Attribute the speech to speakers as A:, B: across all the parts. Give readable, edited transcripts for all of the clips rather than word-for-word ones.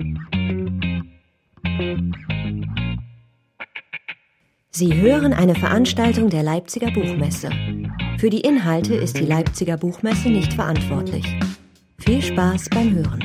A: Sie hören eine Veranstaltung der Leipziger Buchmesse. Für die Inhalte ist die Leipziger Buchmesse nicht verantwortlich. Viel Spaß beim Hören.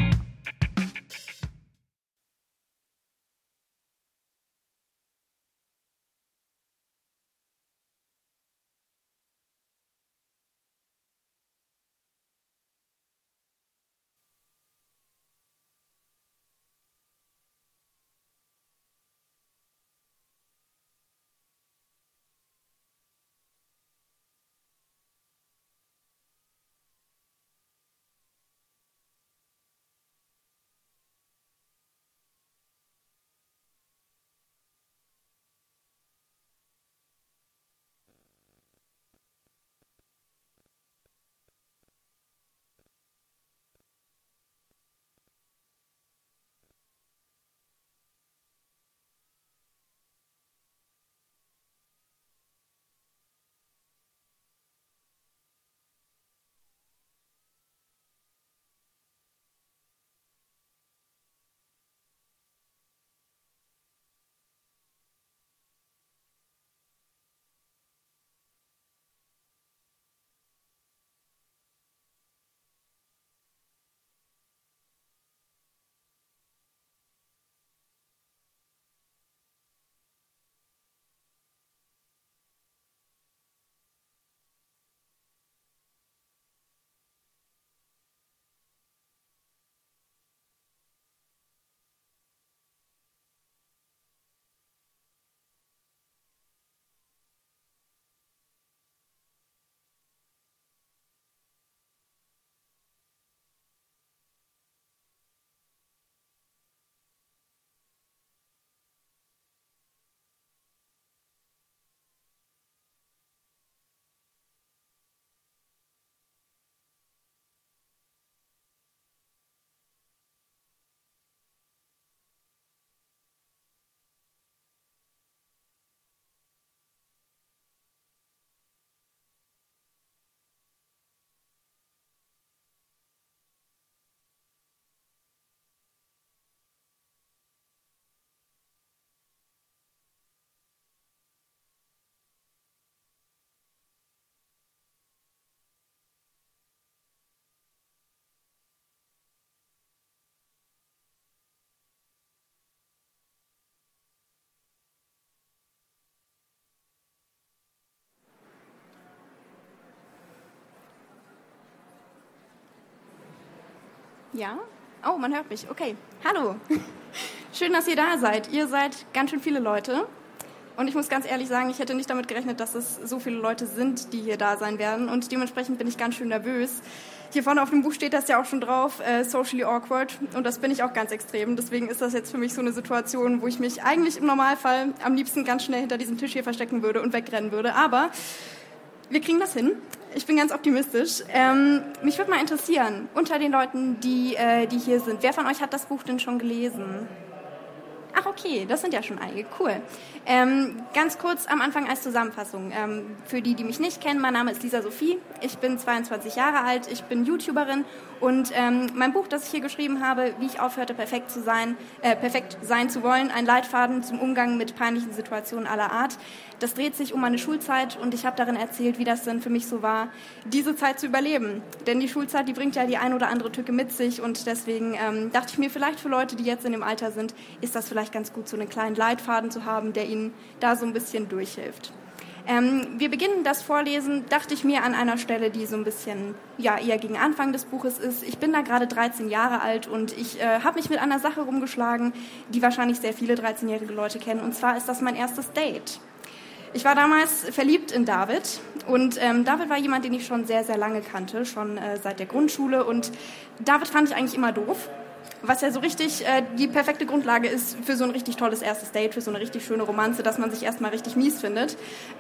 B: Ja? Oh, man hört mich. Okay. Hallo. Schön, dass ihr da seid. Ihr seid ganz schön viele Leute. Und ich muss ganz ehrlich sagen, ich hätte nicht damit gerechnet, dass es so viele Leute sind, die hier da sein werden. Und dementsprechend bin ich ganz schön nervös. Hier vorne auf dem Buch steht das ja auch schon drauf, socially awkward. Und das bin ich auch ganz extrem. Deswegen ist das jetzt für mich so eine Situation, wo ich mich eigentlich im Normalfall am liebsten ganz schnell hinter diesem Tisch hier verstecken würde und wegrennen würde. Aber wir kriegen das hin. Ich bin ganz optimistisch. Mich würde mal interessieren, unter den Leuten, die hier sind, wer von euch hat das Buch denn schon gelesen? Ach, okay, das sind ja schon einige. Cool. Ganz kurz am Anfang als Zusammenfassung. Für die mich nicht kennen, mein Name ist Lisa Sophie. Ich bin 22 Jahre alt, ich bin YouTuberin und mein Buch, das ich hier geschrieben habe, wie ich aufhörte, perfekt sein zu wollen, ein Leitfaden zum Umgang mit peinlichen Situationen aller Art. Das dreht sich um meine Schulzeit und ich habe darin erzählt, wie das denn für mich so war, diese Zeit zu überleben. Denn die Schulzeit, die bringt ja die ein oder andere Tücke mit sich und deswegen dachte ich mir, vielleicht für Leute, die jetzt in dem Alter sind, ist das vielleicht ganz gut, so einen kleinen Leitfaden zu haben, der ihnen da so ein bisschen durchhilft. Wir beginnen das Vorlesen, dachte ich mir, an einer Stelle, die so ein bisschen eher gegen Anfang des Buches ist. Ich bin da gerade 13 Jahre alt und ich habe mich mit einer Sache rumgeschlagen, die wahrscheinlich sehr viele 13-jährige Leute kennen. Und zwar ist das mein erstes Date. Ich war damals verliebt in David und David war jemand, den ich schon sehr, sehr lange kannte, schon seit der Grundschule. Und David fand ich eigentlich immer doof, was ja so richtig die perfekte Grundlage ist für so ein richtig tolles erstes Date, für so eine richtig schöne Romanze, dass man sich erstmal richtig mies findet.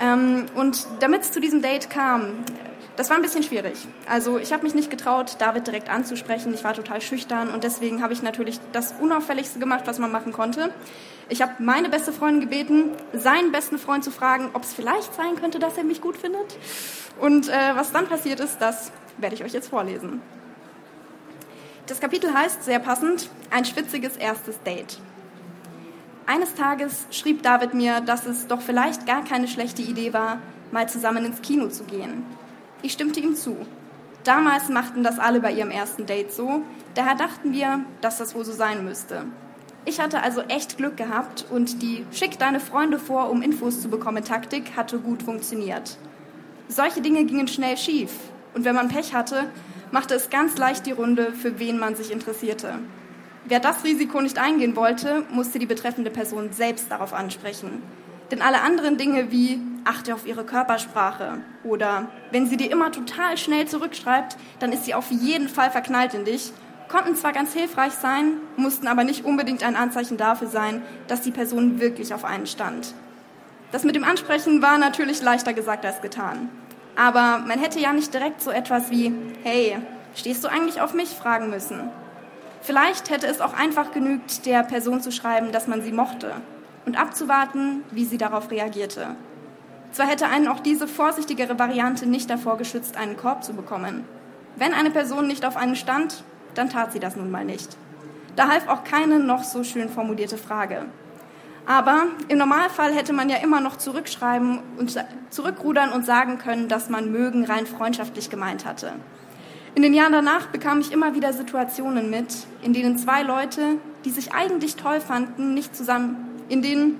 B: Und damit es zu diesem Date kam, das war ein bisschen schwierig. Also ich habe mich nicht getraut, David direkt anzusprechen. Ich war total schüchtern und deswegen habe ich natürlich das Unauffälligste gemacht, was man machen konnte. Ich habe meine beste Freundin gebeten, seinen besten Freund zu fragen, ob es vielleicht sein könnte, dass er mich gut findet. Und was dann passiert ist, das werde ich euch jetzt vorlesen. Das Kapitel heißt, sehr passend, ein schwitziges erstes Date. Eines Tages schrieb David mir, dass es doch vielleicht gar keine schlechte Idee war, mal zusammen ins Kino zu gehen. Ich stimmte ihm zu. Damals machten das alle bei ihrem ersten Date so, daher dachten wir, dass das wohl so sein müsste. Ich hatte also echt Glück gehabt und die Schick deine Freunde vor, um Infos zu bekommen Taktik hatte gut funktioniert. Solche Dinge gingen schnell schief und wenn man Pech hatte, machte es ganz leicht die Runde, für wen man sich interessierte. Wer das Risiko nicht eingehen wollte, musste die betreffende Person selbst darauf ansprechen. Denn alle anderen Dinge wie achte auf ihre Körpersprache oder wenn sie dir immer total schnell zurückschreibt, dann ist sie auf jeden Fall verknallt in dich, konnten zwar ganz hilfreich sein, mussten aber nicht unbedingt ein Anzeichen dafür sein, dass die Person wirklich auf einen stand. Das mit dem Ansprechen war natürlich leichter gesagt als getan. Aber man hätte ja nicht direkt so etwas wie hey, stehst du eigentlich auf mich? Fragen müssen. Vielleicht hätte es auch einfach genügt, der Person zu schreiben, dass man sie mochte und abzuwarten, wie sie darauf reagierte. Zwar hätte einen auch diese vorsichtigere Variante nicht davor geschützt, einen Korb zu bekommen. Wenn eine Person nicht auf einen stand, dann tat sie das nun mal nicht. Da half auch keine noch so schön formulierte Frage. Aber im Normalfall hätte man ja immer noch zurückschreiben und zurückrudern und sagen können, dass man mögen rein freundschaftlich gemeint hatte. In den Jahren danach bekam ich immer wieder Situationen mit, in denen zwei Leute, die sich eigentlich toll fanden, nicht zusammenkamen,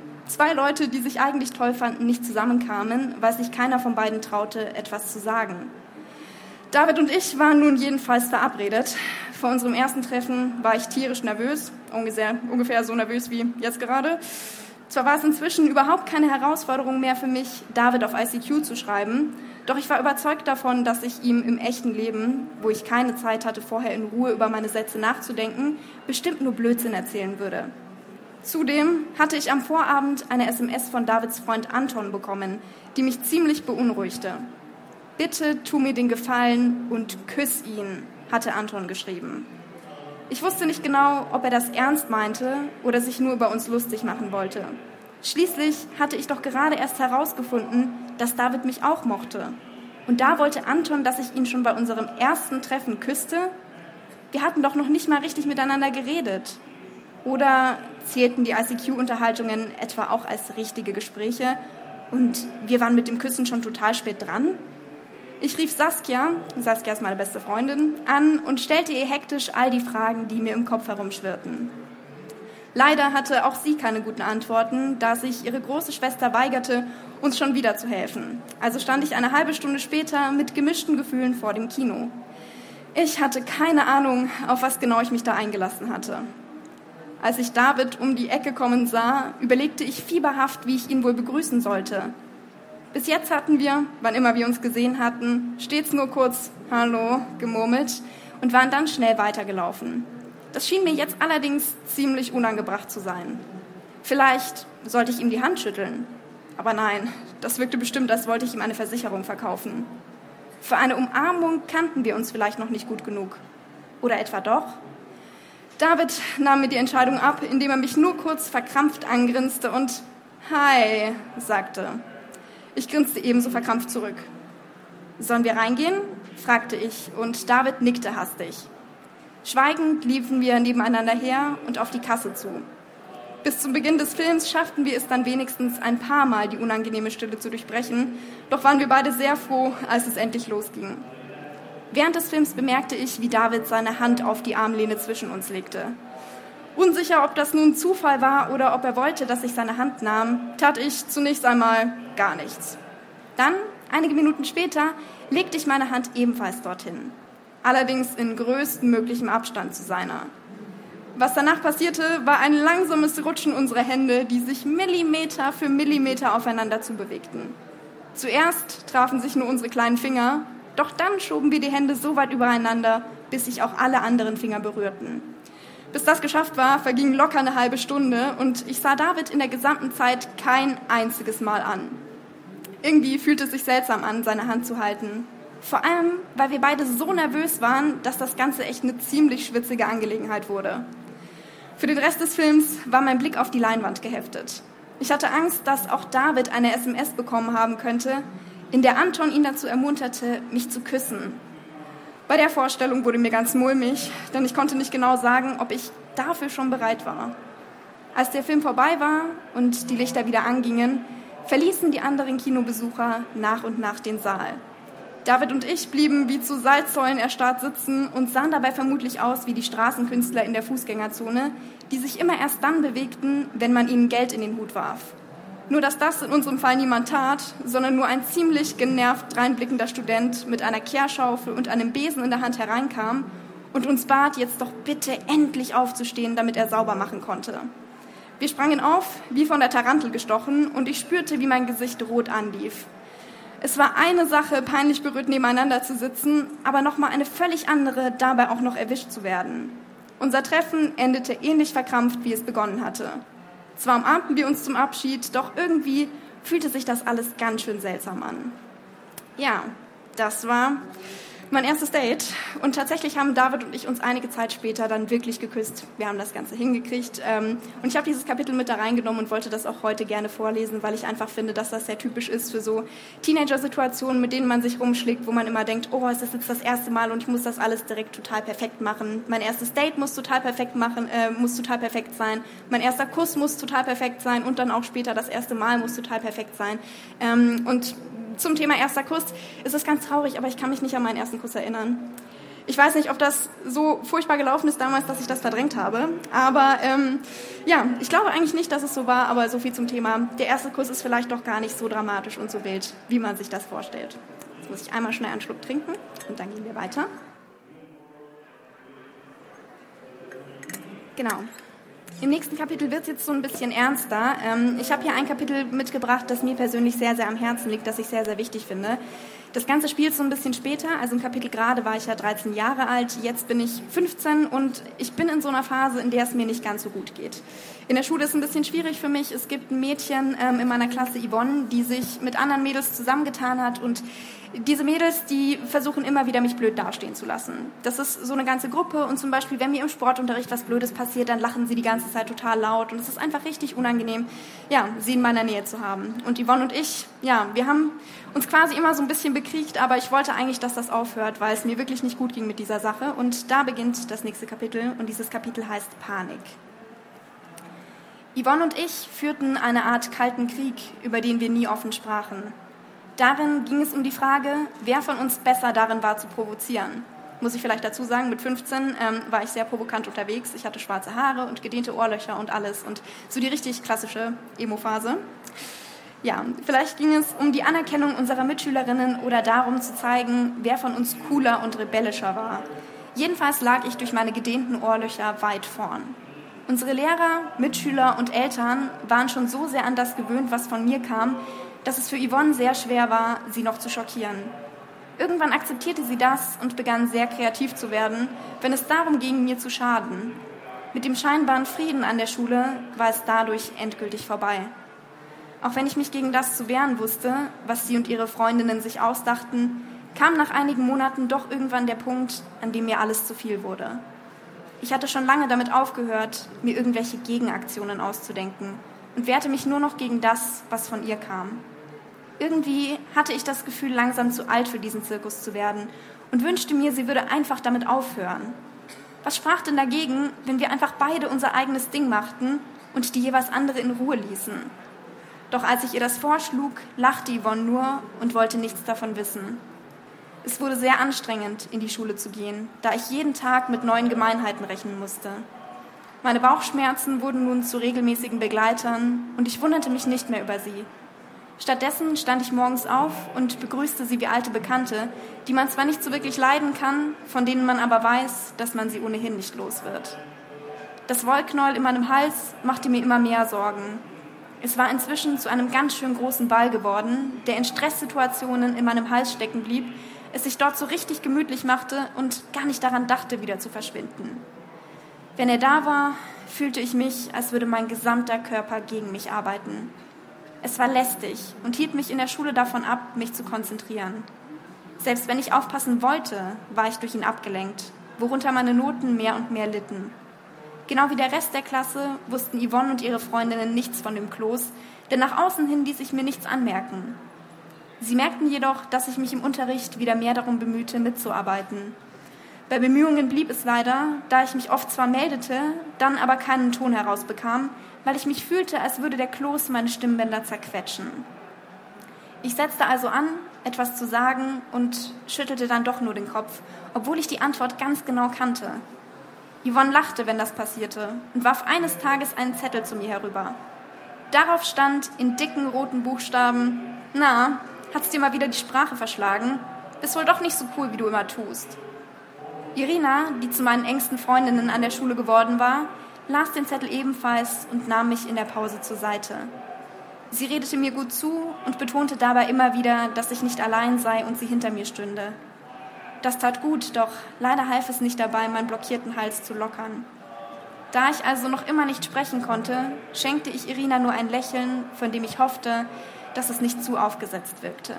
B: weil sich keiner von beiden traute, etwas zu sagen. David und ich waren nun jedenfalls verabredet. Vor unserem ersten Treffen war ich tierisch nervös, ungefähr so nervös wie jetzt gerade. Zwar war es inzwischen überhaupt keine Herausforderung mehr für mich, David auf ICQ zu schreiben, doch ich war überzeugt davon, dass ich ihm im echten Leben, wo ich keine Zeit hatte, vorher in Ruhe über meine Sätze nachzudenken, bestimmt nur Blödsinn erzählen würde. Zudem hatte ich am Vorabend eine SMS von Davids Freund Anton bekommen, die mich ziemlich beunruhigte. Bitte tu mir den Gefallen und küss ihn, hatte Anton geschrieben. Ich wusste nicht genau, ob er das ernst meinte oder sich nur über uns lustig machen wollte. Schließlich hatte ich doch gerade erst herausgefunden, dass David mich auch mochte. Und da wollte Anton, dass ich ihn schon bei unserem ersten Treffen küsste? Wir hatten doch noch nicht mal richtig miteinander geredet. Oder zählten die ICQ-Unterhaltungen etwa auch als richtige Gespräche und wir waren mit dem Küssen schon total spät dran? Ich rief Saskia ist meine beste Freundin, an und stellte ihr hektisch all die Fragen, die mir im Kopf herumschwirrten. Leider hatte auch sie keine guten Antworten, da sich ihre große Schwester weigerte, uns schon wieder zu helfen. Also stand ich eine halbe Stunde später mit gemischten Gefühlen vor dem Kino. Ich hatte keine Ahnung, auf was genau ich mich da eingelassen hatte. Als ich David um die Ecke kommen sah, überlegte ich fieberhaft, wie ich ihn wohl begrüßen sollte. Bis jetzt hatten wir, wann immer wir uns gesehen hatten, stets nur kurz Hallo gemurmelt und waren dann schnell weitergelaufen. Das schien mir jetzt allerdings ziemlich unangebracht zu sein. Vielleicht sollte ich ihm die Hand schütteln. Aber nein, das wirkte bestimmt, als wollte ich ihm eine Versicherung verkaufen. Für eine Umarmung kannten wir uns vielleicht noch nicht gut genug. Oder etwa doch? David nahm mir die Entscheidung ab, indem er mich nur kurz verkrampft angrinste und Hi sagte. Ich grinste ebenso verkrampft zurück. Sollen wir reingehen? Fragte ich und David nickte hastig. Schweigend liefen wir nebeneinander her und auf die Kasse zu. Bis zum Beginn des Films schafften wir es dann wenigstens ein paar Mal, die unangenehme Stille zu durchbrechen, doch waren wir beide sehr froh, als es endlich losging. Während des Films bemerkte ich, wie David seine Hand auf die Armlehne zwischen uns legte. Unsicher, ob das nun Zufall war oder ob er wollte, dass ich seine Hand nahm, tat ich zunächst einmal gar nichts. Dann, einige Minuten später, legte ich meine Hand ebenfalls dorthin. Allerdings in größtmöglichem Abstand zu seiner. Was danach passierte, war ein langsames Rutschen unserer Hände, die sich Millimeter für Millimeter aufeinander zubewegten. Zuerst trafen sich nur unsere kleinen Finger, doch dann schoben wir die Hände so weit übereinander, bis sich auch alle anderen Finger berührten. Bis das geschafft war, verging locker eine halbe Stunde und ich sah David in der gesamten Zeit kein einziges Mal an. Irgendwie fühlte es sich seltsam an, seine Hand zu halten. Vor allem, weil wir beide so nervös waren, dass das Ganze echt eine ziemlich schwitzige Angelegenheit wurde. Für den Rest des Films war mein Blick auf die Leinwand geheftet. Ich hatte Angst, dass auch David eine SMS bekommen haben könnte, in der Anton ihn dazu ermunterte, mich zu küssen. Bei der Vorstellung wurde mir ganz mulmig, denn ich konnte nicht genau sagen, ob ich dafür schon bereit war. Als der Film vorbei war und die Lichter wieder angingen, verließen die anderen Kinobesucher nach und nach den Saal. David und ich blieben wie zu Salzsäulen erstarrt sitzen und sahen dabei vermutlich aus wie die Straßenkünstler in der Fußgängerzone, die sich immer erst dann bewegten, wenn man ihnen Geld in den Hut warf. Nur dass das in unserem Fall niemand tat, sondern nur ein ziemlich genervt dreinblickender Student mit einer Kehrschaufel und einem Besen in der Hand hereinkam und uns bat, jetzt doch bitte endlich aufzustehen, damit er sauber machen konnte. Wir sprangen auf, wie von der Tarantel gestochen, und ich spürte, wie mein Gesicht rot anlief. Es war eine Sache, peinlich berührt nebeneinander zu sitzen, aber nochmal eine völlig andere, dabei auch noch erwischt zu werden. Unser Treffen endete ähnlich verkrampft, wie es begonnen hatte. Zwar umarmten wir uns zum Abschied, doch irgendwie fühlte sich das alles ganz schön seltsam an. Ja, das war mein erstes Date. Und tatsächlich haben David und ich uns einige Zeit später dann wirklich geküsst. Wir haben das Ganze hingekriegt. Und ich habe dieses Kapitel mit da reingenommen und wollte das auch heute gerne vorlesen, weil ich einfach finde, dass das sehr typisch ist für so Teenager-Situationen, mit denen man sich rumschlägt, wo man immer denkt, oh, ist das jetzt das erste Mal und ich muss das alles direkt total perfekt machen. Mein erstes Date muss total perfekt sein. Mein erster Kuss muss total perfekt sein und dann auch später das erste Mal muss total perfekt sein. Und zum Thema erster Kuss ist es ganz traurig, aber ich kann mich nicht an meinen ersten Kuss erinnern. Ich weiß nicht, ob das so furchtbar gelaufen ist damals, dass ich das verdrängt habe. Aber ich glaube eigentlich nicht, dass es so war, aber so viel zum Thema. Der erste Kuss ist vielleicht doch gar nicht so dramatisch und so wild, wie man sich das vorstellt. Jetzt muss ich einmal schnell einen Schluck trinken und dann gehen wir weiter. Genau. Im nächsten Kapitel wird es jetzt so ein bisschen ernster. Ich habe hier ein Kapitel mitgebracht, das mir persönlich sehr, sehr am Herzen liegt, das ich sehr, sehr wichtig finde. Das Ganze spielt so ein bisschen später, also im Kapitel gerade war ich ja 13 Jahre alt, jetzt bin ich 15 und ich bin in so einer Phase, in der es mir nicht ganz so gut geht. In der Schule ist es ein bisschen schwierig für mich. Es gibt ein Mädchen in meiner Klasse, Yvonne, die sich mit anderen Mädels zusammengetan hat und diese Mädels, die versuchen immer wieder, mich blöd dastehen zu lassen. Das ist so eine ganze Gruppe und zum Beispiel, wenn mir im Sportunterricht was Blödes passiert, dann lachen sie die ganze Zeit total laut und es ist einfach richtig unangenehm, sie in meiner Nähe zu haben. Und Yvonne und ich, wir haben uns quasi immer so ein bisschen bekriegt, aber ich wollte eigentlich, dass das aufhört, weil es mir wirklich nicht gut ging mit dieser Sache. Und da beginnt das nächste Kapitel und dieses Kapitel heißt Panik. Yvonne und ich führten eine Art kalten Krieg, über den wir nie offen sprachen. Darin ging es um die Frage, wer von uns besser darin war zu provozieren. Muss ich vielleicht dazu sagen, mit 15 war ich sehr provokant unterwegs. Ich hatte schwarze Haare und gedehnte Ohrlöcher und alles und so die richtig klassische Emo-Phase. Ja, vielleicht ging es um die Anerkennung unserer Mitschülerinnen oder darum zu zeigen, wer von uns cooler und rebellischer war. Jedenfalls lag ich durch meine gedehnten Ohrlöcher weit vorn. Unsere Lehrer, Mitschüler und Eltern waren schon so sehr an das gewöhnt, was von mir kam, dass es für Yvonne sehr schwer war, sie noch zu schockieren. Irgendwann akzeptierte sie das und begann sehr kreativ zu werden, wenn es darum ging, mir zu schaden. Mit dem scheinbaren Frieden an der Schule war es dadurch endgültig vorbei. Auch wenn ich mich gegen das zu wehren wusste, was sie und ihre Freundinnen sich ausdachten, kam nach einigen Monaten doch irgendwann der Punkt, an dem mir alles zu viel wurde. Ich hatte schon lange damit aufgehört, mir irgendwelche Gegenaktionen auszudenken und wehrte mich nur noch gegen das, was von ihr kam. Irgendwie hatte ich das Gefühl, langsam zu alt für diesen Zirkus zu werden und wünschte mir, sie würde einfach damit aufhören. Was sprach denn dagegen, wenn wir einfach beide unser eigenes Ding machten und die jeweils andere in Ruhe ließen? Doch als ich ihr das vorschlug, lachte Yvonne nur und wollte nichts davon wissen. Es wurde sehr anstrengend, in die Schule zu gehen, da ich jeden Tag mit neuen Gemeinheiten rechnen musste. Meine Bauchschmerzen wurden nun zu regelmäßigen Begleitern und ich wunderte mich nicht mehr über sie. Stattdessen stand ich morgens auf und begrüßte sie wie alte Bekannte, die man zwar nicht so wirklich leiden kann, von denen man aber weiß, dass man sie ohnehin nicht los wird. Das Wollknäuel in meinem Hals machte mir immer mehr Sorgen. Es war inzwischen zu einem ganz schön großen Ball geworden, der in Stresssituationen in meinem Hals stecken blieb, es sich dort so richtig gemütlich machte und gar nicht daran dachte, wieder zu verschwinden. Wenn er da war, fühlte ich mich, als würde mein gesamter Körper gegen mich arbeiten. Es war lästig und hielt mich in der Schule davon ab, mich zu konzentrieren. Selbst wenn ich aufpassen wollte, war ich durch ihn abgelenkt, worunter meine Noten mehr und mehr litten. Genau wie der Rest der Klasse wussten Yvonne und ihre Freundinnen nichts von dem Kloß, denn nach außen hin ließ ich mir nichts anmerken. Sie merkten jedoch, dass ich mich im Unterricht wieder mehr darum bemühte, mitzuarbeiten. Bei Bemühungen blieb es leider, da ich mich oft zwar meldete, dann aber keinen Ton herausbekam, weil ich mich fühlte, als würde der Kloß meine Stimmbänder zerquetschen. Ich setzte also an, etwas zu sagen und schüttelte dann doch nur den Kopf, obwohl ich die Antwort ganz genau kannte. Yvonne lachte, wenn das passierte, und warf eines Tages einen Zettel zu mir herüber. Darauf stand in dicken roten Buchstaben: »Na, hat's dir mal wieder die Sprache verschlagen? Bist wohl doch nicht so cool, wie du immer tust.« Irina, die zu meinen engsten Freundinnen an der Schule geworden war, las den Zettel ebenfalls und nahm mich in der Pause zur Seite. Sie redete mir gut zu und betonte dabei immer wieder, dass ich nicht allein sei und sie hinter mir stünde. Das tat gut, doch leider half es nicht dabei, meinen blockierten Hals zu lockern. Da ich also noch immer nicht sprechen konnte, schenkte ich Irina nur ein Lächeln, von dem ich hoffte, dass es nicht zu aufgesetzt wirkte.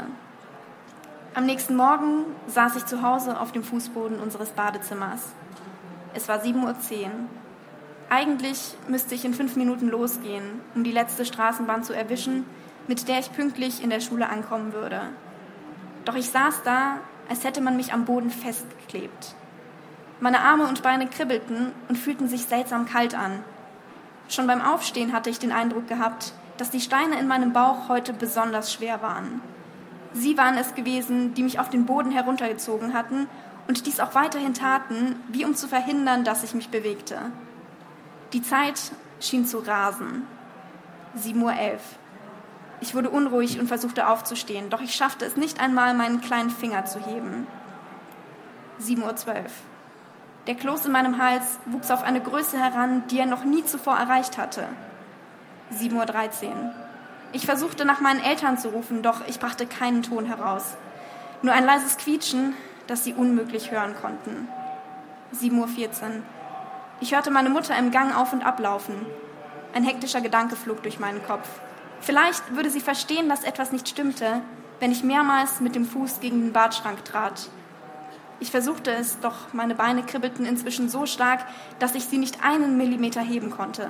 B: Am nächsten Morgen saß ich zu Hause auf dem Fußboden unseres Badezimmers. Es war 7:10 Uhr. Eigentlich müsste ich in 5 Minuten losgehen, um die letzte Straßenbahn zu erwischen, mit der ich pünktlich in der Schule ankommen würde. Doch ich saß da, als hätte man mich am Boden festgeklebt. Meine Arme und Beine kribbelten und fühlten sich seltsam kalt an. Schon beim Aufstehen hatte ich den Eindruck gehabt, dass die Steine in meinem Bauch heute besonders schwer waren. Sie waren es gewesen, die mich auf den Boden heruntergezogen hatten und dies auch weiterhin taten, wie um zu verhindern, dass ich mich bewegte. Die Zeit schien zu rasen. 7:11 Uhr. Ich wurde unruhig und versuchte aufzustehen, doch ich schaffte es nicht einmal, meinen kleinen Finger zu heben. 7:12 Uhr. Der Kloß in meinem Hals wuchs auf eine Größe heran, die er noch nie zuvor erreicht hatte. 7:13 Uhr. Ich versuchte, nach meinen Eltern zu rufen, doch ich brachte keinen Ton heraus. Nur ein leises Quietschen, das sie unmöglich hören konnten. 7:14 Uhr. Ich hörte meine Mutter im Gang auf und ablaufen. Ein hektischer Gedanke flog durch meinen Kopf. Vielleicht würde sie verstehen, dass etwas nicht stimmte, wenn ich mehrmals mit dem Fuß gegen den Badschrank trat. Ich versuchte es, doch meine Beine kribbelten inzwischen so stark, dass ich sie nicht einen Millimeter heben konnte.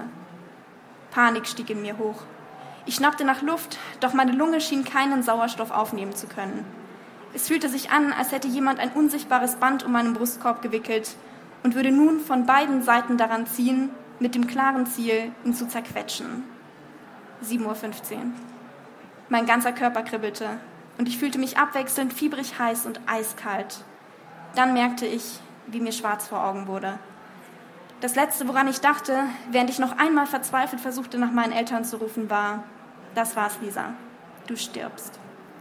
B: Panik stieg in mir hoch. Ich schnappte nach Luft, doch meine Lunge schien keinen Sauerstoff aufnehmen zu können. Es fühlte sich an, als hätte jemand ein unsichtbares Band um meinen Brustkorb gewickelt und würde nun von beiden Seiten daran ziehen, mit dem klaren Ziel, ihn zu zerquetschen. 7:15 Uhr. Mein ganzer Körper kribbelte und ich fühlte mich abwechselnd fiebrig heiß und eiskalt. Dann merkte ich, wie mir schwarz vor Augen wurde. Das Letzte, woran ich dachte, während ich noch einmal verzweifelt versuchte, nach meinen Eltern zu rufen, war: Das war's, Lisa. Du stirbst.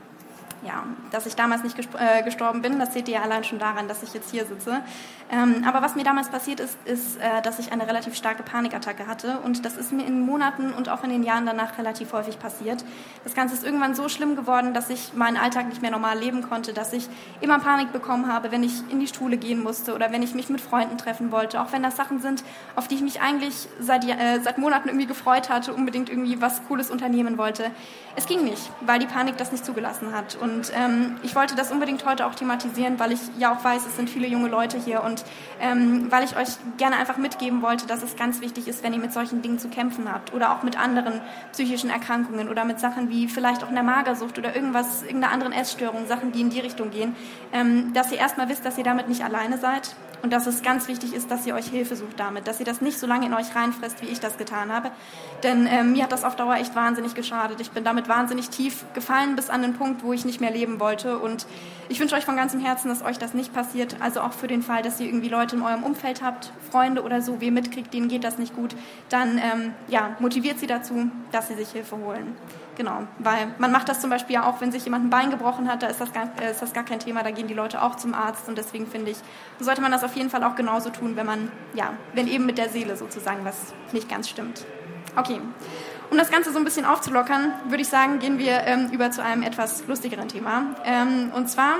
B: Ja, dass ich damals nicht gestorben bin, das seht ihr ja allein schon daran, dass ich jetzt hier sitze. Aber was mir damals passiert ist, dass ich eine relativ starke Panikattacke hatte und das ist mir in Monaten und auch in den Jahren danach relativ häufig passiert. Das Ganze ist irgendwann so schlimm geworden, dass ich meinen Alltag nicht mehr normal leben konnte, dass ich immer Panik bekommen habe, wenn ich in die Schule gehen musste oder wenn ich mich mit Freunden treffen wollte, auch wenn das Sachen sind, auf die ich mich eigentlich seit Monaten irgendwie gefreut hatte, unbedingt irgendwie was Cooles unternehmen wollte. Es ging nicht, weil die Panik das nicht zugelassen hat. Und ich wollte das unbedingt heute auch thematisieren, weil ich ja auch weiß, es sind viele junge Leute hier und weil ich euch gerne einfach mitgeben wollte, dass es ganz wichtig ist, wenn ihr mit solchen Dingen zu kämpfen habt oder auch mit anderen psychischen Erkrankungen oder mit Sachen wie vielleicht auch einer Magersucht oder irgendeiner anderen Essstörung, Sachen, die in die Richtung gehen, dass ihr erstmal wisst, dass ihr damit nicht alleine seid und dass es ganz wichtig ist, dass ihr euch Hilfe sucht damit, dass ihr das nicht so lange in euch reinfresst, wie ich das getan habe, denn mir hat das auf Dauer echt wahnsinnig geschadet. Ich bin damit wahnsinnig tief gefallen bis an den Punkt, wo ich nicht mehr leben wollte und ich wünsche euch von ganzem Herzen, dass euch das nicht passiert, also auch für den Fall, dass ihr irgendwie Leute in eurem Umfeld habt, Freunde oder so, wie ihr mitkriegt, denen geht das nicht gut, dann motiviert sie dazu, dass sie sich Hilfe holen. Genau, weil man macht das zum Beispiel ja auch, wenn sich jemand ein Bein gebrochen hat, da ist das gar kein Thema, da gehen die Leute auch zum Arzt und deswegen finde ich, sollte man das auf jeden Fall auch genauso tun, wenn eben mit der Seele sozusagen was nicht ganz stimmt. Okay, um das Ganze so ein bisschen aufzulockern, würde ich sagen, gehen wir über zu einem etwas lustigeren Thema. Und zwar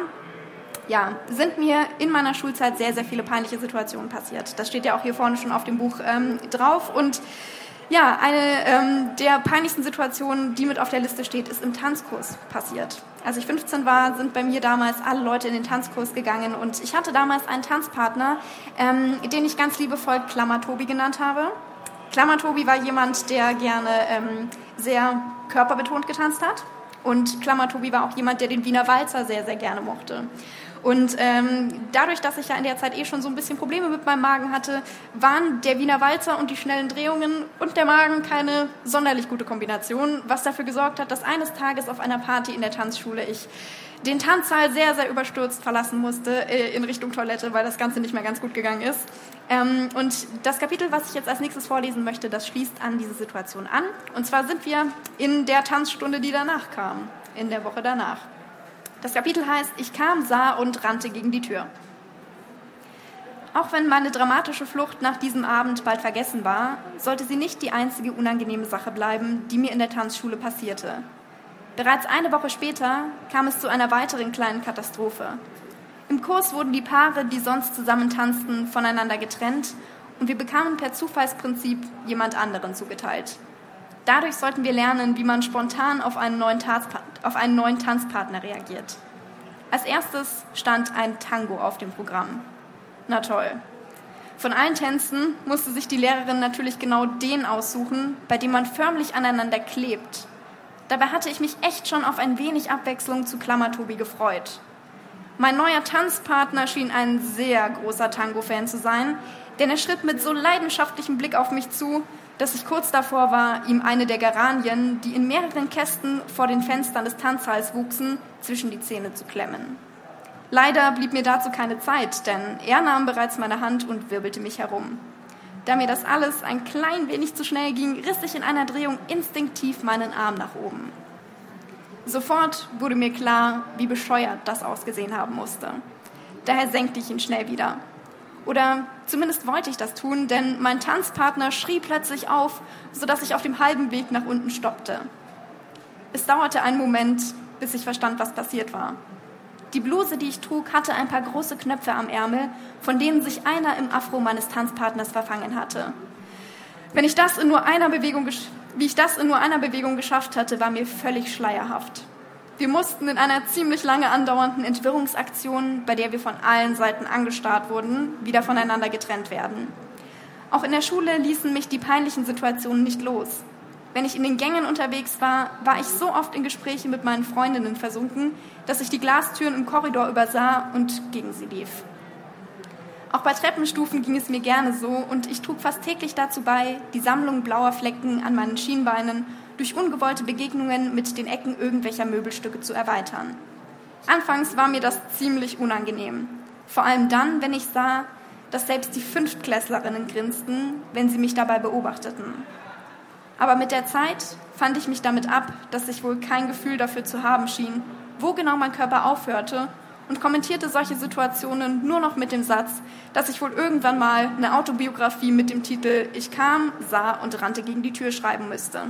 B: sind mir in meiner Schulzeit sehr, sehr viele peinliche Situationen passiert. Das steht ja auch hier vorne schon auf dem Buch drauf. Und ja, eine der peinlichsten Situationen, die mit auf der Liste steht, ist im Tanzkurs passiert. Als ich 15 war, sind bei mir damals alle Leute in den Tanzkurs gegangen und ich hatte damals einen Tanzpartner, den ich ganz liebevoll Klammer-Tobi genannt habe. Klammer-Tobi war jemand, der gerne sehr körperbetont getanzt hat und Klammer-Tobi war auch jemand, der den Wiener Walzer sehr, sehr gerne mochte. Und dadurch, dass ich ja in der Zeit schon so ein bisschen Probleme mit meinem Magen hatte, waren der Wiener Walzer und die schnellen Drehungen und der Magen keine sonderlich gute Kombination, was dafür gesorgt hat, dass eines Tages auf einer Party in der Tanzschule ich den Tanzsaal sehr, sehr überstürzt verlassen musste in Richtung Toilette, weil das Ganze nicht mehr ganz gut gegangen ist. Und das Kapitel, was ich jetzt als nächstes vorlesen möchte, das schließt an diese Situation an. Und zwar sind wir in der Tanzstunde, die danach kam, in der Woche danach. Das Kapitel heißt, ich kam, sah und rannte gegen die Tür. Auch wenn meine dramatische Flucht nach diesem Abend bald vergessen war, sollte sie nicht die einzige unangenehme Sache bleiben, die mir in der Tanzschule passierte. Bereits eine Woche später kam es zu einer weiteren kleinen Katastrophe. Im Kurs wurden die Paare, die sonst zusammen tanzten, voneinander getrennt und wir bekamen per Zufallsprinzip jemand anderen zugeteilt. Dadurch sollten wir lernen, wie man spontan auf einen neuen Tanzpartner reagiert. Als erstes stand ein Tango auf dem Programm. Na toll. Von allen Tänzen musste sich die Lehrerin natürlich genau den aussuchen, bei dem man förmlich aneinander klebt. Dabei hatte ich mich echt schon auf ein wenig Abwechslung zu Klammertobi gefreut. Mein neuer Tanzpartner schien ein sehr großer Tango-Fan zu sein, denn er schritt mit so leidenschaftlichem Blick auf mich zu, dass ich kurz davor war, ihm eine der Geranien, die in mehreren Kästen vor den Fenstern des Tanzsaals wuchsen, zwischen die Zähne zu klemmen. Leider blieb mir dazu keine Zeit, denn er nahm bereits meine Hand und wirbelte mich herum. Da mir das alles ein klein wenig zu schnell ging, riss ich in einer Drehung instinktiv meinen Arm nach oben. Sofort wurde mir klar, wie bescheuert das ausgesehen haben musste. Daher senkte ich ihn schnell wieder. Oder zumindest wollte ich das tun, denn mein Tanzpartner schrie plötzlich auf, sodass ich auf dem halben Weg nach unten stoppte. Es dauerte einen Moment, bis ich verstand, was passiert war. Die Bluse, die ich trug, hatte ein paar große Knöpfe am Ärmel, von denen sich einer im Afro meines Tanzpartners verfangen hatte. Wie ich das in nur einer Bewegung geschafft hatte, war mir völlig schleierhaft. Wir mussten in einer ziemlich lange andauernden Entwirrungsaktion, bei der wir von allen Seiten angestarrt wurden, wieder voneinander getrennt werden. Auch in der Schule ließen mich die peinlichen Situationen nicht los. Wenn ich in den Gängen unterwegs war, war ich so oft in Gespräche mit meinen Freundinnen versunken, dass ich die Glastüren im Korridor übersah und gegen sie lief. Auch bei Treppenstufen ging es mir gerne so und ich trug fast täglich dazu bei, die Sammlung blauer Flecken an meinen Schienbeinen durch ungewollte Begegnungen mit den Ecken irgendwelcher Möbelstücke zu erweitern. Anfangs war mir das ziemlich unangenehm. Vor allem dann, wenn ich sah, dass selbst die Fünftklässlerinnen grinsten, wenn sie mich dabei beobachteten. Aber mit der Zeit fand ich mich damit ab, dass ich wohl kein Gefühl dafür zu haben schien, wo genau mein Körper aufhörte und kommentierte solche Situationen nur noch mit dem Satz, dass ich wohl irgendwann mal eine Autobiografie mit dem Titel »Ich kam, sah und rannte gegen die Tür« schreiben müsste.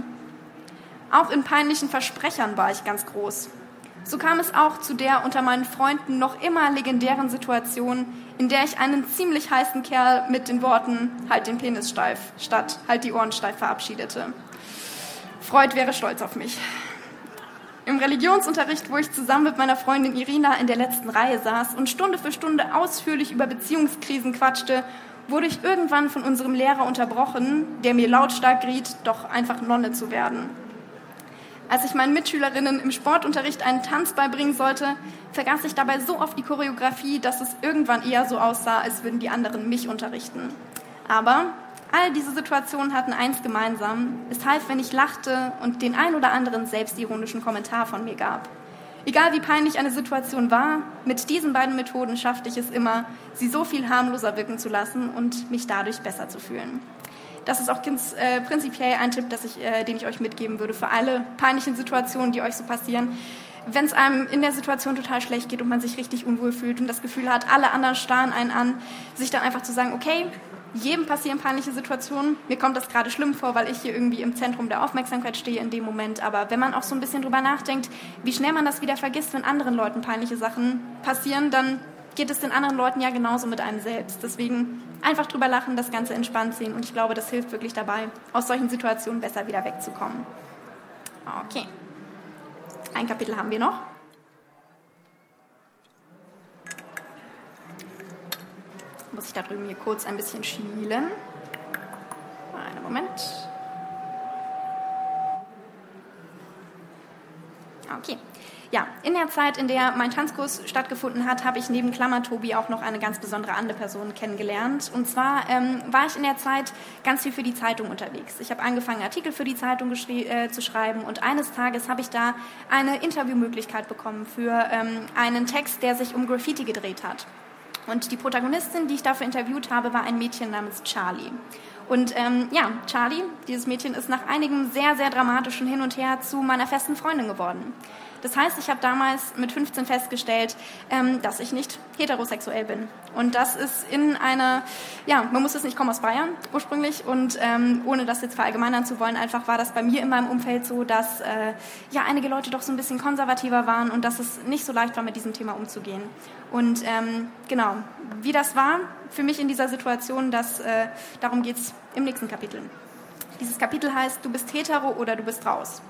B: Auch in peinlichen Versprechern war ich ganz groß. So kam es auch zu der unter meinen Freunden noch immer legendären Situation, in der ich einen ziemlich heißen Kerl mit den Worten »Halt den Penis steif« statt »Halt die Ohren steif« verabschiedete. Freud wäre stolz auf mich. Im Religionsunterricht, wo ich zusammen mit meiner Freundin Irina in der letzten Reihe saß und Stunde für Stunde ausführlich über Beziehungskrisen quatschte, wurde ich irgendwann von unserem Lehrer unterbrochen, der mir lautstark riet, doch einfach Nonne zu werden. Als ich meinen Mitschülerinnen im Sportunterricht einen Tanz beibringen sollte, vergaß ich dabei so oft die Choreografie, dass es irgendwann eher so aussah, als würden die anderen mich unterrichten. Aber all diese Situationen hatten eins gemeinsam: Es half, wenn ich lachte und den ein oder anderen selbstironischen Kommentar von mir gab. Egal wie peinlich eine Situation war, mit diesen beiden Methoden schaffte ich es immer, sie so viel harmloser wirken zu lassen und mich dadurch besser zu fühlen. Das ist auch prinzipiell ein Tipp, den ich euch mitgeben würde für alle peinlichen Situationen, die euch so passieren. Wenn es einem in der Situation total schlecht geht und man sich richtig unwohl fühlt und das Gefühl hat, alle anderen starren einen an, sich dann einfach zu sagen, okay, jedem passieren peinliche Situationen. Mir kommt das gerade schlimm vor, weil ich hier irgendwie im Zentrum der Aufmerksamkeit stehe in dem Moment. Aber wenn man auch so ein bisschen drüber nachdenkt, wie schnell man das wieder vergisst, wenn anderen Leuten peinliche Sachen passieren, dann geht es den anderen Leuten ja genauso mit einem selbst. Deswegen einfach drüber lachen, das Ganze entspannt sehen. Und ich glaube, das hilft wirklich dabei, aus solchen Situationen besser wieder wegzukommen. Okay. Ein Kapitel haben wir noch. Muss ich da drüben hier kurz ein bisschen schielen. Einen Moment. Okay. Ja, in der Zeit, in der mein Tanzkurs stattgefunden hat, habe ich neben Klammer-Tobi auch noch eine ganz besondere andere Person kennengelernt. Und zwar war ich in der Zeit ganz viel für die Zeitung unterwegs. Ich habe angefangen, Artikel für die Zeitung zu schreiben und eines Tages habe ich da eine Interviewmöglichkeit bekommen für einen Text, der sich um Graffiti gedreht hat. Und die Protagonistin, die ich dafür interviewt habe, war ein Mädchen namens Charlie. Und Charlie, dieses Mädchen, ist nach einigem sehr, sehr dramatischen Hin und Her zu meiner festen Freundin geworden. Das heißt, ich habe damals mit 15 festgestellt, dass ich nicht heterosexuell bin. Und das ist man muss es nicht, ich komme aus Bayern ursprünglich und ohne das jetzt verallgemeinern zu wollen, einfach war das bei mir in meinem Umfeld so, dass einige Leute doch so ein bisschen konservativer waren und dass es nicht so leicht war, mit diesem Thema umzugehen. Und wie das war für mich in dieser Situation, darum geht es im nächsten Kapitel. Dieses Kapitel heißt, du bist hetero oder du bist raus.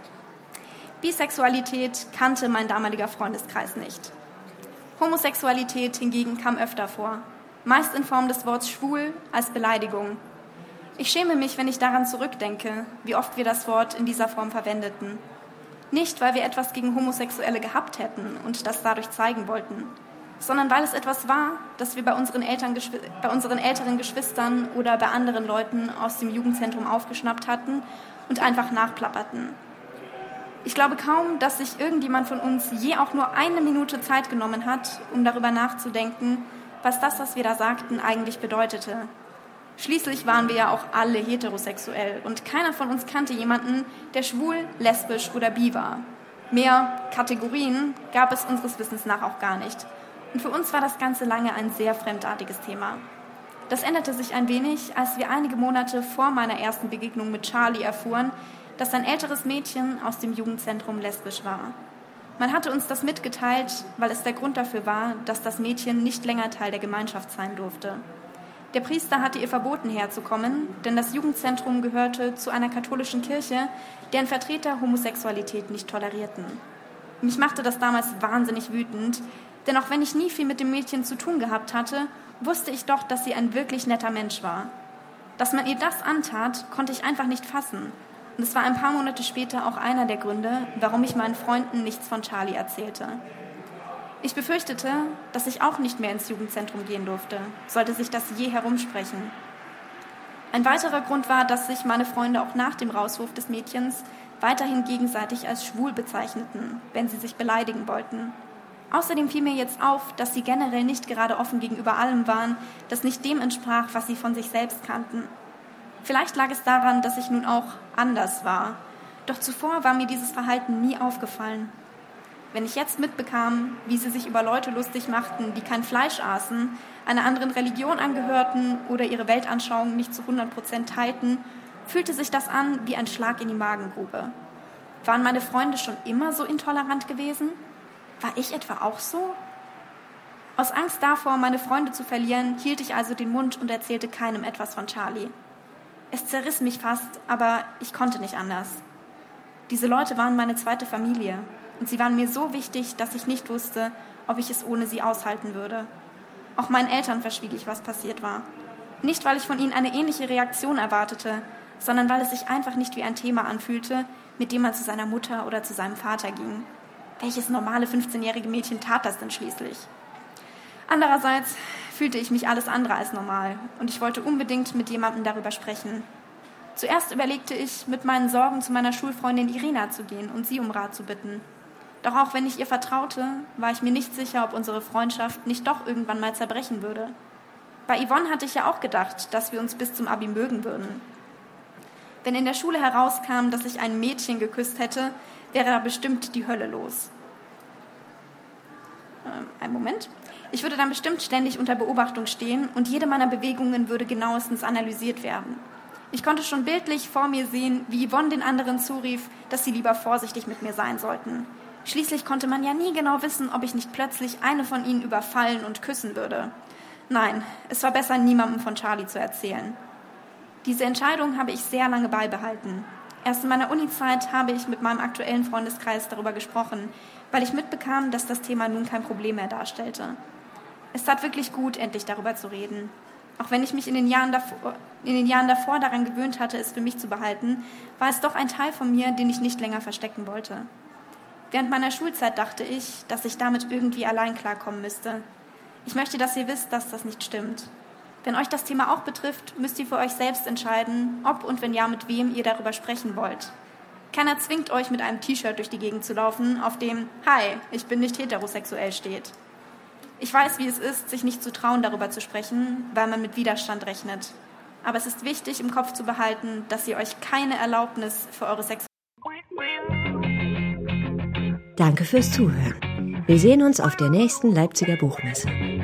B: Bisexualität kannte mein damaliger Freundeskreis nicht. Homosexualität hingegen kam öfter vor, meist in Form des Wortes schwul als Beleidigung. Ich schäme mich, wenn ich daran zurückdenke, wie oft wir das Wort in dieser Form verwendeten. Nicht, weil wir etwas gegen Homosexuelle gehabt hätten und das dadurch zeigen wollten, sondern weil es etwas war, das wir bei unseren älteren Geschwistern oder bei anderen Leuten aus dem Jugendzentrum aufgeschnappt hatten und einfach nachplapperten. Ich glaube kaum, dass sich irgendjemand von uns je auch nur eine Minute Zeit genommen hat, um darüber nachzudenken, was das, was wir da sagten, eigentlich bedeutete. Schließlich waren wir ja auch alle heterosexuell und keiner von uns kannte jemanden, der schwul, lesbisch oder bi war. Mehr Kategorien gab es unseres Wissens nach auch gar nicht. Und für uns war das Ganze lange ein sehr fremdartiges Thema. Das änderte sich ein wenig, als wir einige Monate vor meiner ersten Begegnung mit Charlie erfuhren, dass ein älteres Mädchen aus dem Jugendzentrum lesbisch war. Man hatte uns das mitgeteilt, weil es der Grund dafür war, dass das Mädchen nicht länger Teil der Gemeinschaft sein durfte. Der Priester hatte ihr verboten, herzukommen, denn das Jugendzentrum gehörte zu einer katholischen Kirche, deren Vertreter Homosexualität nicht tolerierten. Mich machte das damals wahnsinnig wütend, denn auch wenn ich nie viel mit dem Mädchen zu tun gehabt hatte, wusste ich doch, dass sie ein wirklich netter Mensch war. Dass man ihr das antat, konnte ich einfach nicht fassen. Und es war ein paar Monate später auch einer der Gründe, warum ich meinen Freunden nichts von Charlie erzählte. Ich befürchtete, dass ich auch nicht mehr ins Jugendzentrum gehen durfte, sollte sich das je herumsprechen. Ein weiterer Grund war, dass sich meine Freunde auch nach dem Rauswurf des Mädchens weiterhin gegenseitig als schwul bezeichneten, wenn sie sich beleidigen wollten. Außerdem fiel mir jetzt auf, dass sie generell nicht gerade offen gegenüber allem waren, das nicht dem entsprach, was sie von sich selbst kannten. Vielleicht lag es daran, dass ich nun auch anders war. Doch zuvor war mir dieses Verhalten nie aufgefallen. Wenn ich jetzt mitbekam, wie sie sich über Leute lustig machten, die kein Fleisch aßen, einer anderen Religion angehörten oder ihre Weltanschauung nicht zu 100% teilten, fühlte sich das an wie ein Schlag in die Magengrube. Waren meine Freunde schon immer so intolerant gewesen? War ich etwa auch so? Aus Angst davor, meine Freunde zu verlieren, hielt ich also den Mund und erzählte keinem etwas von Charlie. Es zerriss mich fast, aber ich konnte nicht anders. Diese Leute waren meine zweite Familie und sie waren mir so wichtig, dass ich nicht wusste, ob ich es ohne sie aushalten würde. Auch meinen Eltern verschwieg ich, was passiert war. Nicht, weil ich von ihnen eine ähnliche Reaktion erwartete, sondern weil es sich einfach nicht wie ein Thema anfühlte, mit dem man zu seiner Mutter oder zu seinem Vater ging. Welches normale 15-jährige Mädchen tat das denn schließlich? Andererseits fühlte ich mich alles andere als normal und ich wollte unbedingt mit jemandem darüber sprechen. Zuerst überlegte ich, mit meinen Sorgen zu meiner Schulfreundin Irina zu gehen und sie um Rat zu bitten. Doch auch wenn ich ihr vertraute, war ich mir nicht sicher, ob unsere Freundschaft nicht doch irgendwann mal zerbrechen würde. Bei Yvonne hatte ich ja auch gedacht, dass wir uns bis zum Abi mögen würden. Wenn in der Schule herauskam, dass ich ein Mädchen geküsst hätte, wäre da bestimmt die Hölle los. Einen Moment. Ich würde dann bestimmt ständig unter Beobachtung stehen und jede meiner Bewegungen würde genauestens analysiert werden. Ich konnte schon bildlich vor mir sehen, wie Yvonne den anderen zurief, dass sie lieber vorsichtig mit mir sein sollten. Schließlich konnte man ja nie genau wissen, ob ich nicht plötzlich eine von ihnen überfallen und küssen würde. Nein, es war besser, niemandem von Charlie zu erzählen. Diese Entscheidung habe ich sehr lange beibehalten. Erst in meiner Uni-Zeit habe ich mit meinem aktuellen Freundeskreis darüber gesprochen, weil ich mitbekam, dass das Thema nun kein Problem mehr darstellte. Es tat wirklich gut, endlich darüber zu reden. Auch wenn ich mich in den Jahren davor daran gewöhnt hatte, es für mich zu behalten, war es doch ein Teil von mir, den ich nicht länger verstecken wollte.
C: Während meiner Schulzeit dachte ich, dass ich damit irgendwie allein klarkommen müsste. Ich möchte, dass ihr wisst, dass das nicht stimmt. Wenn euch das Thema auch betrifft, müsst ihr für euch selbst entscheiden, ob und wenn ja, mit wem ihr darüber sprechen wollt. Keiner zwingt euch, mit einem T-Shirt durch die Gegend zu laufen, auf dem »Hi, ich bin nicht heterosexuell« steht. Ich weiß, wie es ist, sich nicht zu trauen, darüber zu sprechen, weil man mit Widerstand rechnet. Aber es ist wichtig, im Kopf zu behalten, dass ihr euch keine Erlaubnis für eure Sexualität...
A: Danke fürs Zuhören. Wir sehen uns auf der nächsten Leipziger Buchmesse.